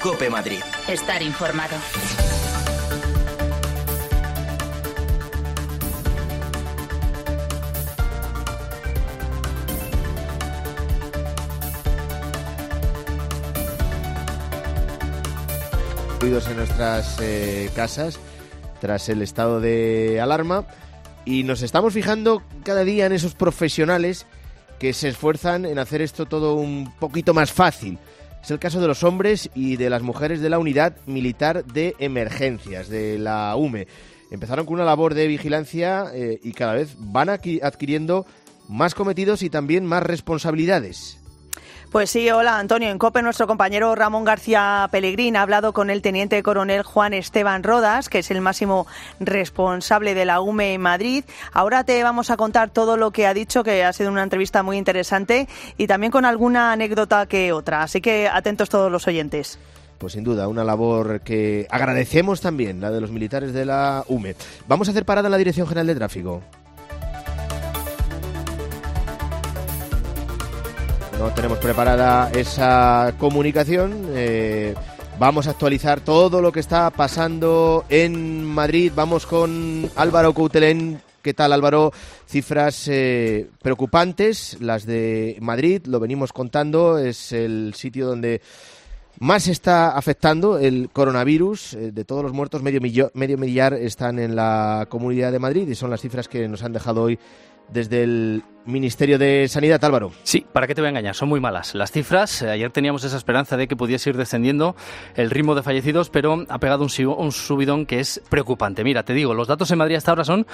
COPE Madrid. Estar informado. Ruidos en nuestras casas tras el estado de alarma, y nos estamos fijando cada día en esos profesionales que se esfuerzan en hacer esto todo un poquito más fácil. Es el caso de los hombres y de las mujeres de la Unidad Militar de Emergencias, de la UME. Empezaron con una labor de vigilancia y cada vez van adquiriendo más cometidos y también más responsabilidades. Pues sí, hola Antonio. En COPE nuestro compañero Ramón García Pellegrín ha hablado con el teniente coronel Juan Esteban Rodas, que es el máximo responsable de la UME en Madrid. Ahora te vamos a contar todo lo que ha dicho, que ha sido una entrevista muy interesante y también con alguna anécdota que otra. Así que atentos todos los oyentes. Pues sin duda, una labor que agradecemos también, la de los militares de la UME. Vamos a hacer parada en la Dirección General de Tráfico. No tenemos preparada esa comunicación. Vamos a actualizar todo lo que está pasando en Madrid. Vamos con Álvaro Coutelén. ¿Qué tal, Álvaro? Cifras preocupantes, las de Madrid, lo venimos contando. Es el sitio donde más está afectando el coronavirus. De todos los muertos, medio millar están en la Comunidad de Madrid, y son las cifras que nos han dejado hoy desde el Ministerio de Sanidad. Álvaro. Sí, ¿para qué te voy a engañar? Son muy malas las cifras. Ayer teníamos esa esperanza de que pudiese ir descendiendo el ritmo de fallecidos, pero ha pegado un subidón que es preocupante. Mira, te digo, los datos en Madrid hasta ahora son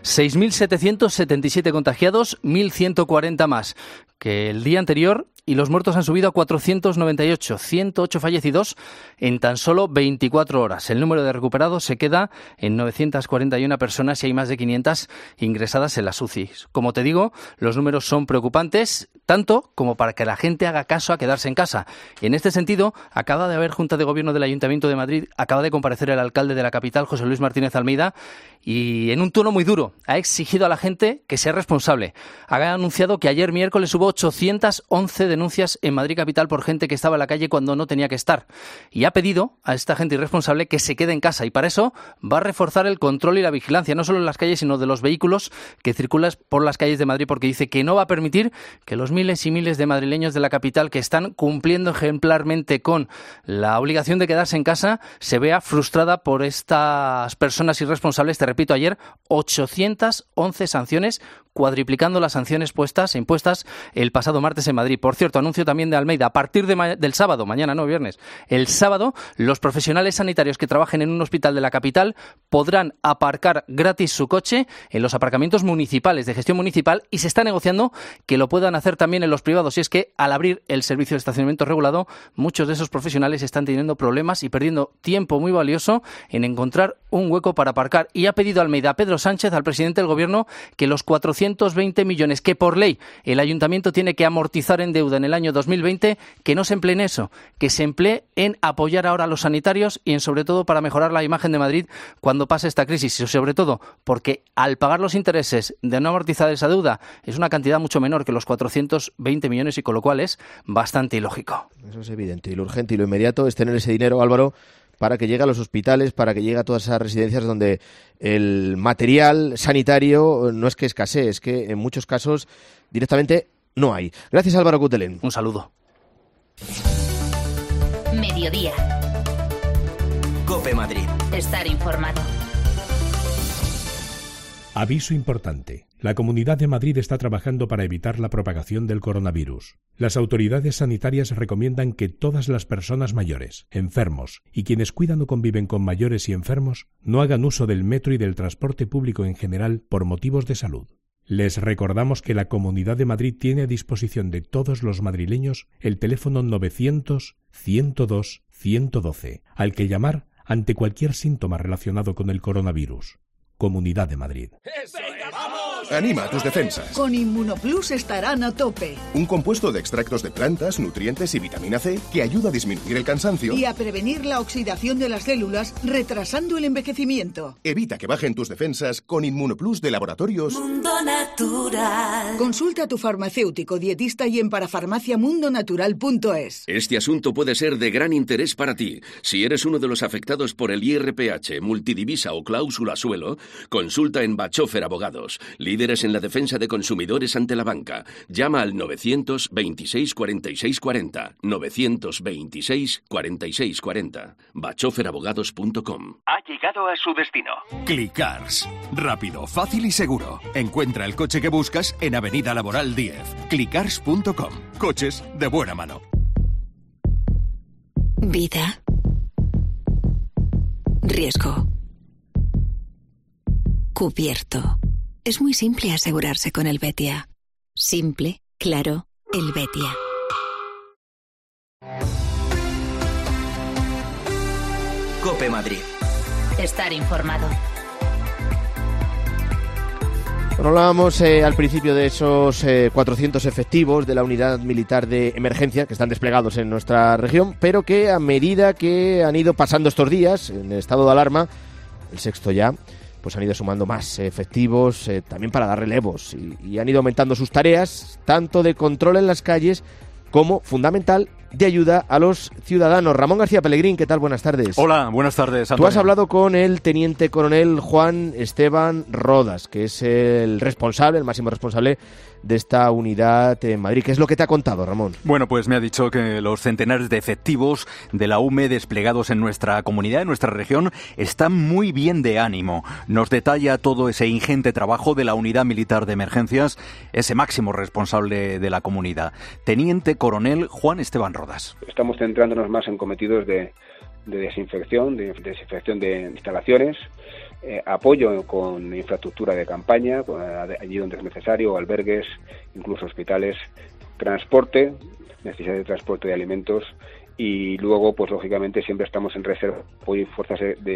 6.777 contagiados, 1.140 más que el día anterior, y los muertos han subido a 498, 108 fallecidos en tan solo 24 horas. El número de recuperados se queda en 941 personas y hay más de 500 ingresadas en las UCIs. Como te digo, los números son preocupantes, tanto como para que la gente haga caso a quedarse en casa. Y en este sentido, acaba de haber Junta de Gobierno del Ayuntamiento de Madrid, acaba de comparecer el alcalde de la capital, José Luis Martínez Almeida, y en un tono muy duro ha exigido a la gente que sea responsable. Ha anunciado que ayer miércoles hubo 811 denuncias en Madrid capital por gente que estaba en la calle cuando no tenía que estar. Y ha pedido a esta gente irresponsable que se quede en casa, y para eso va a reforzar el control y la vigilancia, no solo en las calles, sino de los vehículos que circulan por las calles de Madrid, porque dice que no va a permitir que los miles y miles de madrileños de la capital que están cumpliendo ejemplarmente con la obligación de quedarse en casa se vea frustrada por estas personas irresponsables. Te repito, ayer 811 sanciones, cuadriplicando las sanciones impuestas el pasado martes en Madrid. Por cierto, anuncio también de Almeida, a partir del sábado, mañana no, viernes, el sábado, los profesionales sanitarios que trabajen en un hospital de la capital podrán aparcar gratis su coche en los aparcamientos municipales, de gestión municipal, y se está negociando que lo puedan hacer también en los privados. Y es que al abrir el servicio de estacionamiento regulado, muchos de esos profesionales están teniendo problemas y perdiendo tiempo muy valioso en encontrar un hueco para aparcar. Y ha pedido Almeida a Pedro Sánchez, al presidente del Gobierno, que los 420 millones que por ley el Ayuntamiento tiene que amortizar en deuda en el año 2020, que no se emplee en eso, que se emplee en apoyar ahora a los sanitarios y en sobre todo para mejorar la imagen de Madrid cuando pase esta crisis, y sobre todo porque al pagar los intereses de no amortizar esa deuda es una cantidad mucho menor que los 420 millones, y con lo cual es bastante ilógico. Eso es evidente, y lo urgente y lo inmediato es tener ese dinero, Álvaro, para que llegue a los hospitales, para que llegue a todas esas residencias donde el material sanitario no es que escasee, es que en muchos casos directamente no hay. Gracias, Álvaro Coutelén. Un saludo. Mediodía. COPE Madrid. Estar informado. Aviso importante. La Comunidad de Madrid está trabajando para evitar la propagación del coronavirus. Las autoridades sanitarias recomiendan que todas las personas mayores, enfermos y quienes cuidan o conviven con mayores y enfermos no hagan uso del metro y del transporte público en general por motivos de salud. Les recordamos que la Comunidad de Madrid tiene a disposición de todos los madrileños el teléfono 900-102-112, al que llamar ante cualquier síntoma relacionado con el coronavirus. Comunidad de Madrid. ¡Venga, vamos! Anima a tus defensas. Con Inmunoplus estarán a tope. Un compuesto de extractos de plantas, nutrientes y vitamina C que ayuda a disminuir el cansancio y a prevenir la oxidación de las células, retrasando el envejecimiento. Evita que bajen tus defensas con Inmunoplus de Laboratorios Mundo Natural. Consulta a tu farmacéutico, dietista y en parafarmaciamundonatural.es. Este asunto puede ser de gran interés para ti. Si eres uno de los afectados por el IRPH, multidivisa o cláusula suelo, consulta en Bachofer Abogados, líderes en la defensa de consumidores ante la banca. Llama al 926 46 40. 926 46 40. bachoferabogados.com. Ha llegado a su destino. Clicars. Rápido, fácil y seguro. Encuentra el coche que buscas en Avenida Laboral 10. Clicars.com. Coches de buena mano. Vida. Riesgo. Cubierto. Es muy simple asegurarse con el Betia. Simple, claro, el Betia. COPE Madrid. Estar informado. Bueno, hablábamos al principio de esos 400 efectivos de la unidad militar de emergencia que están desplegados en nuestra región, pero que a medida que han ido pasando estos días en el estado de alarma, el sexto ya, pues han ido sumando más efectivos también para dar relevos y han ido aumentando sus tareas, tanto de control en las calles como, fundamental, de ayuda a los ciudadanos. Ramón García Pelegrín, ¿qué tal? Buenas tardes. Hola, buenas tardes, Antonio. Tú has hablado con el teniente coronel Juan Esteban Rodas, que es el responsable, el máximo responsable de esta unidad en Madrid. ¿Qué es lo que te ha contado, Ramón? Bueno, pues me ha dicho que los centenares de efectivos de la UME desplegados en nuestra comunidad, en nuestra región, están muy bien de ánimo. Nos detalla todo ese ingente trabajo de la unidad militar de emergencias, ese máximo responsable de la comunidad. Teniente coronel Juan Esteban Rodas. Estamos centrándonos más en cometidos de desinfección de instalaciones, apoyo con infraestructura de campaña, allí donde es necesario, albergues, incluso hospitales, transporte, necesidad de transporte de alimentos y luego, pues lógicamente, siempre estamos en reserva apoyo y fuerzas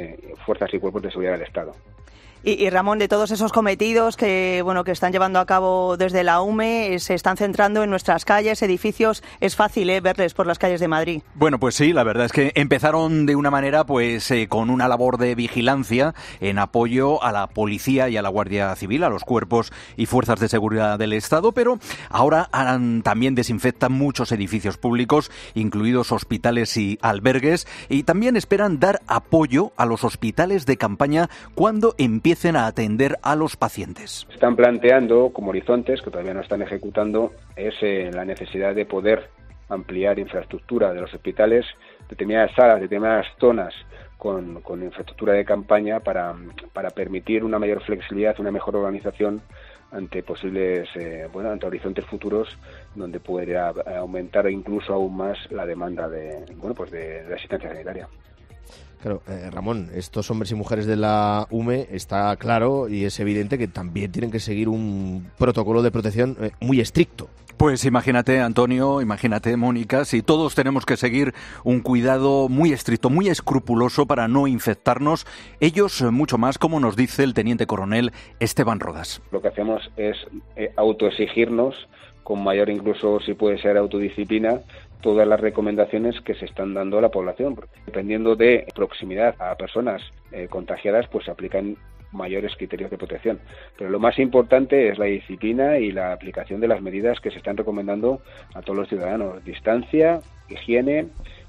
y cuerpos de seguridad del Estado. Y Ramón, de todos esos cometidos que están llevando a cabo desde la UME, se están centrando en nuestras calles, edificios. Es fácil verles por las calles de Madrid. Bueno, pues sí, la verdad es que empezaron de una manera con una labor de vigilancia en apoyo a la policía y a la Guardia Civil, a los cuerpos y fuerzas de seguridad del Estado, pero ahora también desinfectan muchos edificios públicos, incluidos hospitales y albergues, y también esperan dar apoyo a los hospitales de campaña cuando empiecen a atender a los pacientes. Están planteando como horizontes, que todavía no están ejecutando, es la necesidad de poder ampliar infraestructura de los hospitales, determinadas salas, determinadas zonas con infraestructura de campaña para permitir una mayor flexibilidad, una mejor organización ante posibles, ante horizontes futuros donde pudiera aumentar incluso aún más la demanda de asistencia sanitaria. Claro, Ramón, estos hombres y mujeres de la UME está claro y es evidente que también tienen que seguir un protocolo de protección muy estricto. Pues imagínate, Antonio, imagínate, Mónica, si todos tenemos que seguir un cuidado muy estricto, muy escrupuloso para no infectarnos, ellos mucho más, como nos dice el teniente coronel Esteban Rodas. Lo que hacemos es autoexigirnos, con mayor incluso, si puede ser, autodisciplina, todas las recomendaciones que se están dando a la población. Dependiendo de proximidad a personas contagiadas, pues se aplican mayores criterios de protección. Pero lo más importante es la disciplina y la aplicación de las medidas que se están recomendando a todos los ciudadanos. Distancia, higiene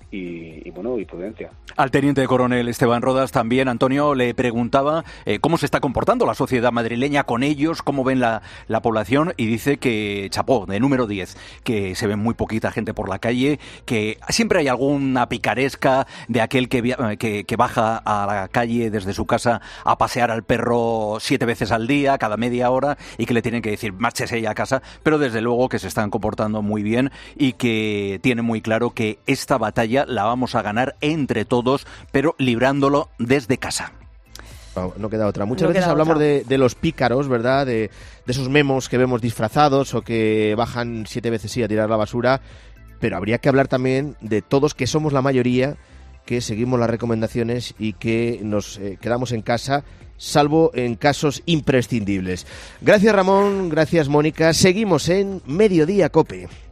y prudencia. Al teniente coronel Esteban Rodas también, Antonio, le preguntaba cómo se está comportando la sociedad madrileña con ellos, cómo ven la población, y dice que, chapó, de número 10, que se ve muy poquita gente por la calle, que siempre hay alguna picaresca de aquel que baja a la calle desde su casa a pasear al perro 7 veces al día, cada media hora, y que le tienen que decir, márchese ya a casa, pero desde luego que se están comportando muy bien y que tienen muy claro que esta batalla la vamos a ganar entre todos, pero librándolo desde casa. No queda otra. Muchas veces hablamos de los pícaros, ¿verdad? De esos memos que vemos disfrazados o que bajan 7 veces a tirar la basura, pero habría que hablar también de todos, que somos la mayoría, que seguimos las recomendaciones y que nos quedamos en casa, salvo en casos imprescindibles. Gracias, Ramón, gracias, Mónica. Seguimos en Mediodía COPE.